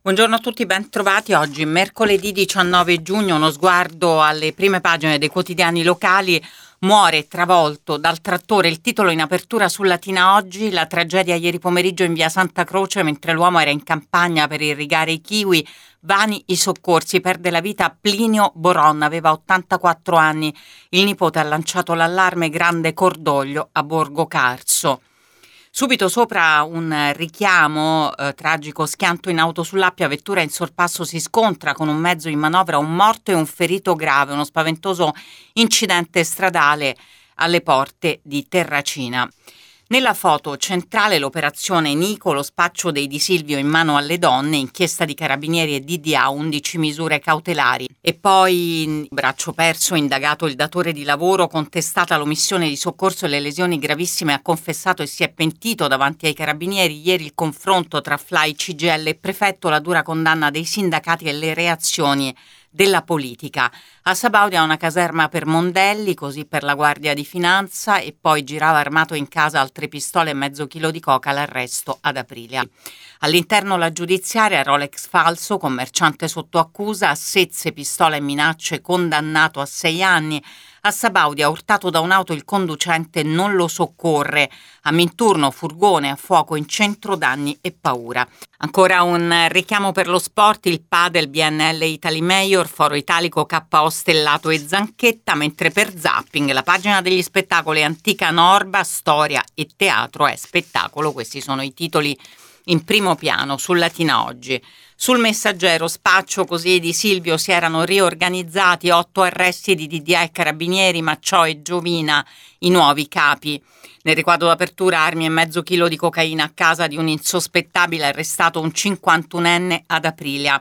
Buongiorno a tutti, ben trovati. Oggi, mercoledì 19 giugno, uno sguardo alle prime pagine dei quotidiani locali. Muore travolto dal trattore, il titolo in apertura su Latina Oggi, la tragedia ieri pomeriggio in via Santa Croce mentre l'uomo era in campagna per irrigare i kiwi. Vani i soccorsi, perde la vita Plinio Boron, aveva 84 anni. Il nipote ha lanciato l'allarme, grande cordoglio a Borgo Carso. Subito sopra un richiamo tragico, schianto in auto sull'Appia, vettura in sorpasso si scontra con un mezzo in manovra, un morto e un ferito grave, uno spaventoso incidente stradale alle porte di Terracina. Nella foto centrale l'operazione Nico, lo spaccio dei Di Silvio in mano alle donne, inchiesta di carabinieri e DDA, 11 misure cautelari. E poi braccio perso, indagato il datore di lavoro, contestata l'omissione di soccorso e le lesioni gravissime, ha confessato e si è pentito davanti ai carabinieri. Ieri il confronto tra FLAI, CGIL e prefetto, la dura condanna dei sindacati e le reazioni della politica. A Sabaudia una caserma per Mondelli, così per la Guardia di Finanza, e poi girava armato in casa altre pistole e mezzo chilo di coca, l'arresto ad Aprilia. All'interno la giudiziaria, Rolex falso, commerciante sotto accusa, Assezze, pistola e minacce, condannato a 6 anni. A Sabaudia, urtato da un'auto, il conducente non lo soccorre. A Minturno, furgone a fuoco in centro, danni e paura. Ancora un richiamo per lo sport, il padel, BNL Italy Mayor, Foro Italico, KO Stellato e Zanchetta, mentre per Zapping la pagina degli spettacoli Antica Norba, storia e teatro è spettacolo. Questi sono i titoli in primo piano sul Latina Oggi. Sul Messaggero, spaccio così Di Silvio, si erano riorganizzati, 8 arresti di DDA e carabinieri, Macciò e Giovina i nuovi capi. Nel riquadro d'apertura, armi e mezzo chilo di cocaina a casa di un insospettabile, arrestato un 51enne ad Aprilia.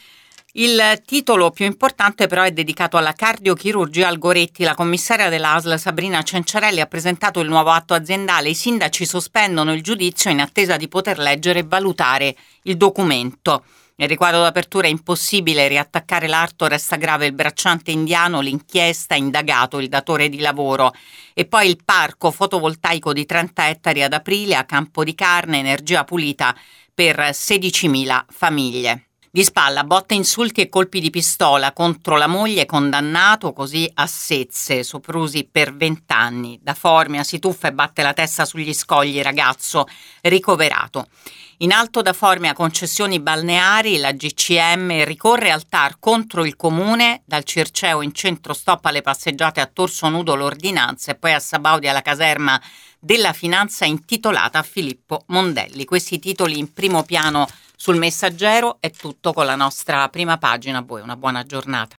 Il titolo più importante però è dedicato alla cardiochirurgia al Goretti. La commissaria della ASL Sabrina Cenciarelli ha presentato il nuovo atto aziendale. I sindaci sospendono il giudizio in attesa di poter leggere e valutare il documento. Nel riquadro d'apertura è impossibile riattaccare l'arto, resta grave il bracciante indiano, l'inchiesta, indagato il datore di lavoro. E poi il parco fotovoltaico di 30 ettari ad Aprilia, campo di carne, energia pulita per 16.000 famiglie. Di spalla, botte, insulti e colpi di pistola contro la moglie, condannato così a Assezze, soprusi per 20 anni. Da Formia si tuffa e batte la testa sugli scogli, ragazzo ricoverato. In alto da Formia, concessioni balneari, la GCM ricorre al TAR contro il comune, dal Circeo in centro stop alle passeggiate a torso nudo l'ordinanza, e poi a Sabaudia la caserma della finanza intitolata a Filippo Mondelli. Questi titoli in primo piano sul Messaggero. È tutto con la nostra prima pagina. A voi una buona giornata.